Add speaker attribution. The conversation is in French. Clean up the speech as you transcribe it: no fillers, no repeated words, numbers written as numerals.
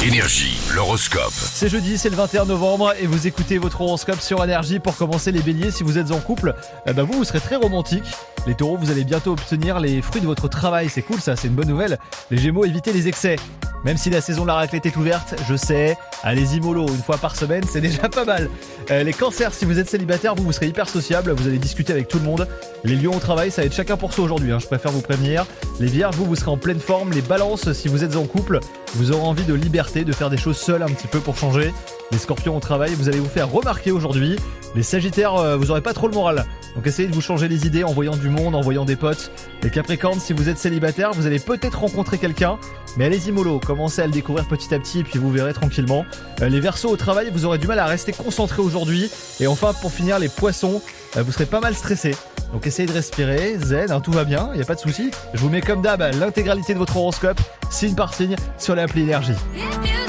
Speaker 1: Énergie, l'horoscope.
Speaker 2: C'est jeudi, c'est le 21 novembre et vous écoutez votre horoscope sur Énergie. Pour commencer, les béliers, si vous êtes en couple, vous serez très romantique. Les taureaux, vous allez bientôt obtenir les fruits de votre travail, c'est cool ça, c'est une bonne nouvelle. Les gémeaux, évitez les excès. Même si la saison de la raclette est ouverte, je sais, allez-y mollo, une fois par semaine, c'est déjà pas mal. Les cancers, si vous êtes célibataire, vous serez hyper sociable, vous allez discuter avec tout le monde. Les lions au travail, ça va être chacun pour soi aujourd'hui, je préfère vous prévenir. Les vierges, vous serez en pleine forme. Les balances, si vous êtes en couple, vous aurez envie de liberté, de faire des choses seules un petit peu pour changer. Les scorpions au travail, vous allez vous faire remarquer aujourd'hui. Les sagittaires, vous aurez pas trop le moral, donc essayez de vous changer les idées en voyant du monde, en voyant des potes. Les capricornes, si vous êtes célibataire, vous allez peut-être rencontrer quelqu'un, mais allez-y mollo, commencez à le découvrir petit à petit et puis vous verrez tranquillement. Les verseaux au travail, vous aurez du mal à rester concentré aujourd'hui. Et enfin, pour finir, les poissons, vous serez pas mal stressé. Donc essayez de respirer, zen, tout va bien, y a pas de souci. Je vous mets comme d'hab l'intégralité de votre horoscope, signe par signe, sur l'appli Énergie.